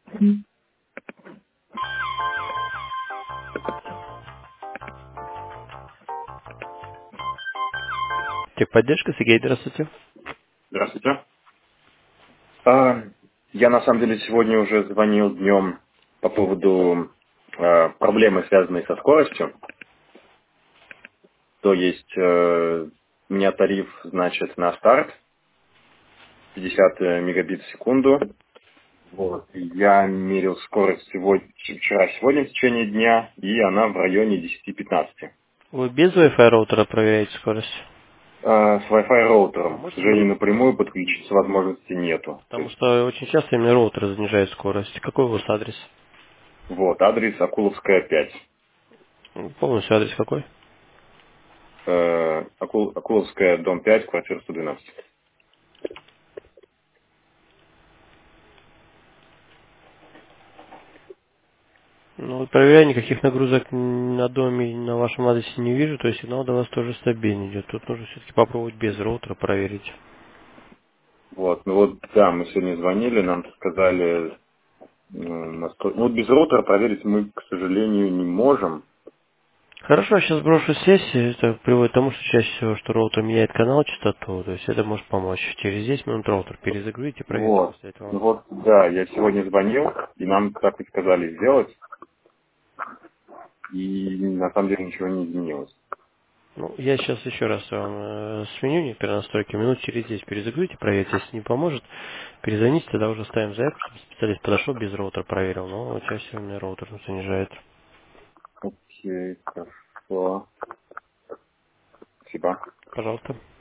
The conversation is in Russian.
Техподдержка, Сергей, здравствуйте. Здравствуйте. Я на самом деле сегодня уже звонил днем по поводу проблемы, связанной со скоростью. То есть у меня тариф, значит, на старт 50 мегабит в секунду. Вот. Я мерил скорость вчера-сегодня в течение дня, и она в районе 10-15. Вы без Wi-Fi роутера проверяете скорость? С Wi-Fi А роутером, к можете сожалению, мне... напрямую подключиться возможности нету. То Потому есть, что очень часто именно роутер занижает скорость. Какой у вас адрес? вот, адрес Акуловская 5. Полностью адрес какой? Акуловская, дом 5, квартира 112. Ну, вот проверяя, никаких нагрузок на доме и на вашем адресе не вижу, то есть сигнал до вас тоже стабильный идет. Тут нужно все-таки попробовать без роутера проверить. Вот, ну вот, да, мы сегодня звонили, нам сказали, ну вот без роутера проверить мы, к сожалению, не можем. Хорошо, сейчас брошу сессию. Это приводит к тому, что чаще всего, что роутер меняет канал частоту, то есть это может помочь. Через 10 минут роутер перезагрузите, проверьте Вот, после этого. ну вот, да, я сегодня звонил, и нам так и сказали сделать, и на самом деле ничего не изменилось. Ну, я сейчас еще раз вам сменю некоторые настройки, минут через 10 перезагрузите, проверьте, если не поможет, перезвоните, тогда уже ставим заявку, чтобы специалист подошел без роутера, проверил, но чаще всего у меня роутер занижает. Окей, хорошо, спасибо. Пожалуйста.